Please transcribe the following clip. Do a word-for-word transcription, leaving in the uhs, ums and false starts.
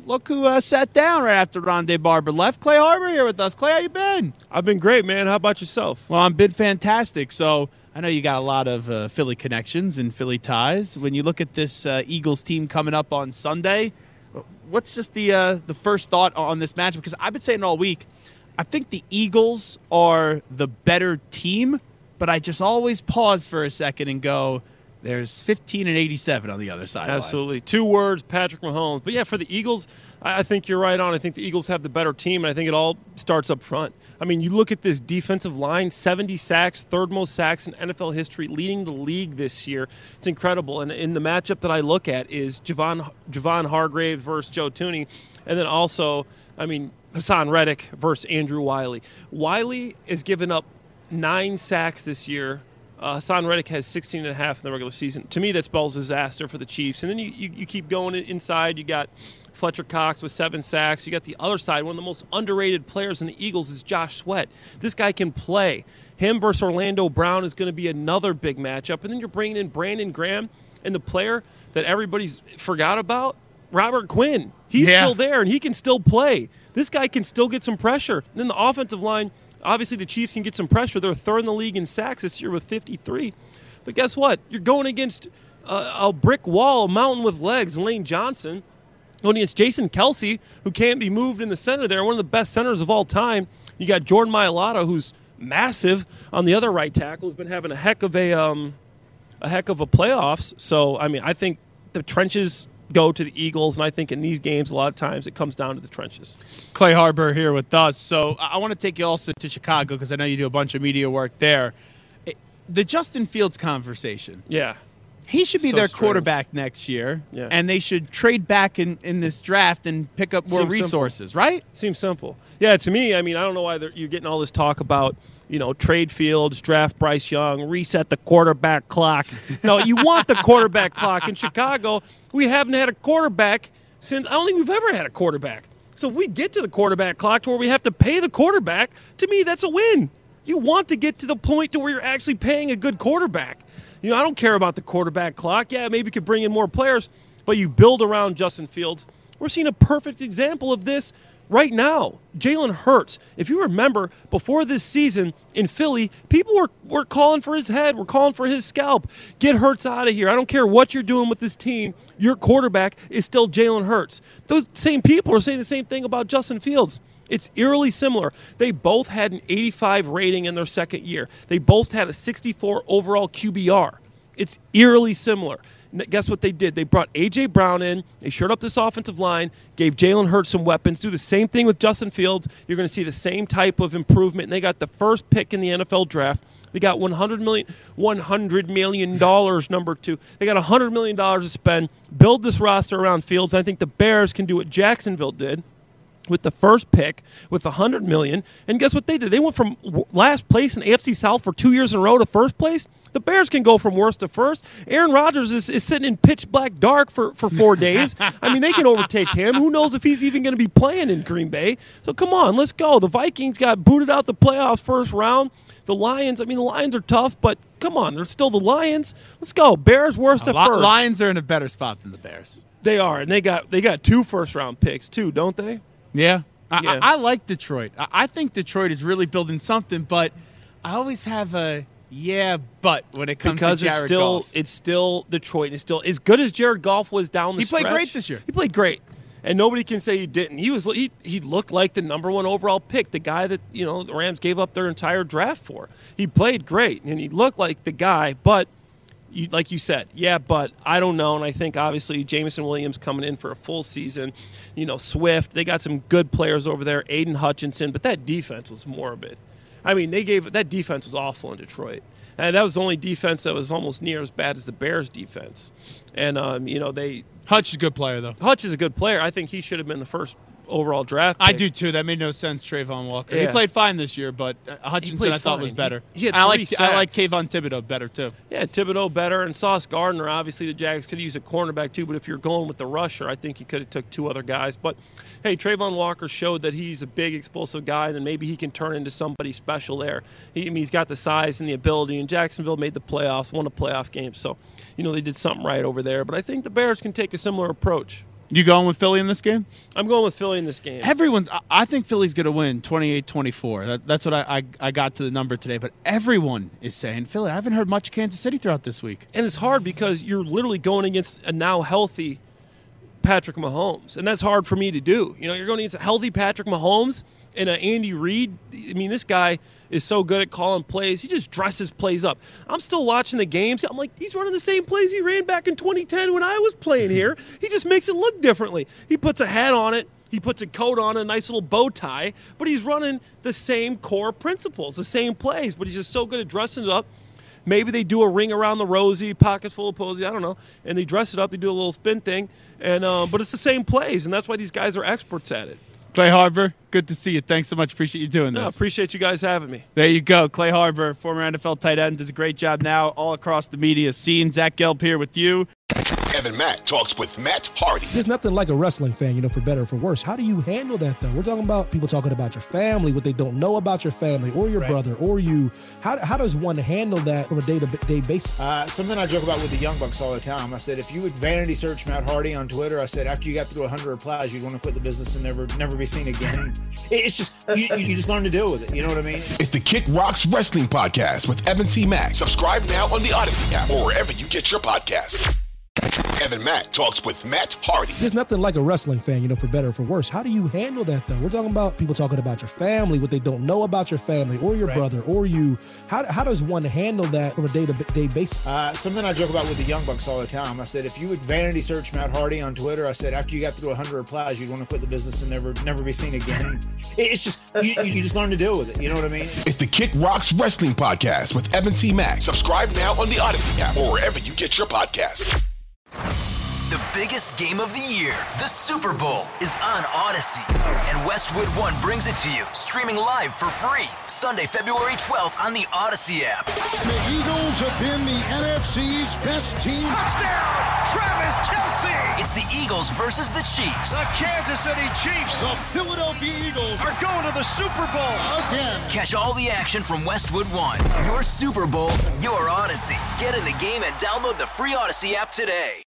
look who uh, sat down right after Rondé Barber left. Clay Harbor here with us. Clay, how you been? I've been great, man. How about yourself? Well, I've been fantastic. So I know you got a lot of uh, Philly connections and Philly ties. When you look at this uh, Eagles team coming up on Sunday, what's just the uh, the first thought on this match? Because I've been saying all week, I think the Eagles are the better team, but I just always pause for a second and go, there's fifteen and eighty-seven on the other side. Absolutely. Two words, Patrick Mahomes. But, yeah, for the Eagles, I think you're right on. I think the Eagles have the better team, and I think it all starts up front. I mean, you look at this defensive line, seventy sacks, third most sacks in N F L history, leading the league this year. It's incredible. And in the matchup that I look at is Javon, Javon Hargrave versus Joe Thuney, and then also, I mean, Hassan Reddick versus Andrew Wiley. Wiley is giving up nine sacks this year. Uh, Hassan Reddick has sixteen and a half in the regular season. To me, that spells disaster for the Chiefs. And then you, you, you keep going inside. You got Fletcher Cox with seven sacks. You got the other side. One of the most underrated players in the Eagles is Josh Sweat. This guy can play. Him versus Orlando Brown is going to be another big matchup. And then you're bringing in Brandon Graham and the player that everybody's forgot about, Robert Quinn. He's yeah. still there, and he can still play. This guy can still get some pressure. And then the offensive line, obviously the Chiefs can get some pressure. They're third in the league in sacks this year with fifty-three. But guess what? You're going against a, a brick wall, a mountain with legs, Lane Johnson. Going against Jason Kelsey, who can't be moved in the center there, one of the best centers of all time. You got Jordan Mailata, who's massive on the other right tackle, who's been having a heck of a um, a heck of a playoffs. So, I mean, I think the trenches go to the Eagles, and I think in these games, a lot of times it comes down to the trenches. Clay Harbor here with us. So I want to take you also to Chicago because I know you do a bunch of media work there. The Justin Fields conversation. Yeah. He should be So their strange. quarterback next year, Yeah. and they should trade back in, in this draft and pick up more Seems resources, simple. right? Seems simple. Yeah, to me, I mean, I don't know why you're getting all this talk about, you know, trade Fields, draft Bryce Young, reset the quarterback clock. No, you want the quarterback clock. In Chicago, we haven't had a quarterback since, I don't think we've ever had a quarterback. So if we get to the quarterback clock to where we have to pay the quarterback, to me, that's a win. You want to get to the point to where you're actually paying a good quarterback. You know, I don't care about the quarterback clock. Yeah, maybe you could bring in more players, but you build around Justin Fields. We're seeing a perfect example of this right now. Jalen Hurts, if you remember, before this season in Philly, people were, were calling for his head. We're calling for his scalp. Get Hurts out of here. I don't care what you're doing with this team. Your quarterback is still Jalen Hurts. Those same people are saying the same thing about Justin Fields. It's eerily similar. They both had an eighty-five rating in their second year. They both had a sixty-four overall Q B R. It's eerily similar. And guess what they did? They brought A J. Brown in. They shored up this offensive line, gave Jalen Hurts some weapons. Do the same thing with Justin Fields. You're going to see the same type of improvement. And they got the first pick in the N F L draft. They got one hundred million dollars, one hundred million dollars, number two. They got one hundred million dollars to spend, build this roster around Fields. I think the Bears can do what Jacksonville did with the first pick, with one hundred million dollars. And guess what they did? They went from last place in the A F C South for two years in a row to first place. The Bears can go from worst to first. Aaron Rodgers is, is sitting in pitch black dark for, for four days. I mean, they can overtake him. Who knows if he's even going to be playing in Green Bay? So come on, let's go. The Vikings got booted out the playoffs first round. The Lions, I mean, the Lions are tough, but come on, they're still the Lions. Let's go. Bears worst to first. Lions are in a better spot than the Bears. They are, and they got they got two first round picks too, don't they? Yeah. I, Yeah. I, I like Detroit. I, I think Detroit is really building something, but I always have a yeah, but when it comes because to Jared it's still Goff. it's still Detroit. It's still as good as Jared Goff was down the He played stretch. great this year. He played great, and nobody can say he didn't. He was he he looked like the number one overall pick, the guy that you know the Rams gave up their entire draft for. He played great, and he looked like the guy, but. You, like you said, yeah, but I don't know, and I think obviously Jameson Williams coming in for a full season, you know, Swift, they got some good players over there, Aiden Hutchinson, but that defense was morbid. I mean, they gave that defense was awful in Detroit, and that was the only defense that was almost near as bad as the Bears' defense. And um, you know, they Hutch is a good player though. Hutch is a good player. I think he should have been the first overall draft pick. I do too. That made no sense. Trayvon Walker. He Yeah. played fine this year, but uh, Hutchinson played I thought fine. was better. He- he had I three like I sacks. like Kayvon Thibodeau better too. Yeah, Thibodeau better, and Sauce Gardner. Obviously, the Jags could use a cornerback too, but if you're going with the rusher, I think you could have took two other guys. But hey, Trayvon Walker showed that he's a big, explosive guy, and maybe he can turn into somebody special there. He, I mean, he's got the size and the ability, and Jacksonville made the playoffs, won a playoff game, so you know they did something right over there. But I think the Bears can take a similar approach. You going with Philly in this game? I'm going with Philly in this game. Everyone's. I- I think Philly's going to win twenty-eight twenty-four. That, that's what I, I I got to the number today. But everyone is saying Philly. I haven't heard much Kansas City throughout this week. And it's hard because you're literally going against a now healthy Patrick Mahomes, and that's hard for me to do. You know, you're going against a healthy Patrick Mahomes and a Andy Reid. I mean, this guy is so good at calling plays. He just dresses plays up. I'm still watching the games. I'm like, he's running the same plays he ran back in twenty ten when I was playing here. He just makes it look differently. He puts a hat on it. He puts a coat on, a nice little bow tie, but he's running the same core principles, the same plays, but he's just so good at dressing it up. Maybe they do a ring around the rosy, pockets full of posy, I don't know, and they dress it up. They do a little spin thing, and uh, but it's the same plays, and that's why these guys are experts at it. Clay Harbor, good to see you. Thanks so much. Appreciate you doing this. No, I appreciate you guys having me. There you go. Clay Harbor, former N F L tight end, does a great job now all across the media scene. Zach Gelb here with you. Evan Matt talks with Matt Hardy. There's nothing like a wrestling fan, you know, for better or for worse. How do you handle that, though? We're talking about people talking about your family, what they don't know about your family or your right. brother or you. How, how does one handle that from a day-to-day basis? Uh, something I joke about with the Young Bucks all the time. I said, if you would vanity search Matt Hardy on Twitter, I said, after you got through one hundred replies, you'd want to quit the business and never never be seen again. It's just, you, you just learn to deal with it. You know what I mean? It's the Kick Rocks Wrestling Podcast with Evan T. Mack. Subscribe now on the Odyssey app or wherever you get your podcasts. Evan Matt talks with Matt Hardy. There's nothing like a wrestling fan, you know, for better or for worse. How do you handle that, though? We're talking about people talking about your family, what they don't know about your family or your right. brother or you. How, how does one handle that from a day-to-day basis? Uh, something I joke about with the Young Bucks all the time. I said, if you would vanity search Matt Hardy on Twitter, I said, after you got through one hundred replies, you'd want to quit the business and never never be seen again. It's just, you, you just learn to deal with it. You know what I mean? It's the Kick Rocks Wrestling Podcast with Evan T. Mack. Subscribe now on the Odyssey app or wherever you get your podcasts. The biggest game of the year, the Super Bowl, is on Odyssey. And Westwood One brings it to you, streaming live for free, Sunday, February twelfth on the Odyssey app. The Eagles have been the N F C's best team. Touchdown, Travis Kelce! It's the Eagles versus the Chiefs. The Kansas City Chiefs, the Philadelphia Eagles, are going to the Super Bowl again. Catch all the action from Westwood One. Your Super Bowl, your Odyssey. Get in the game and download the free Odyssey app today.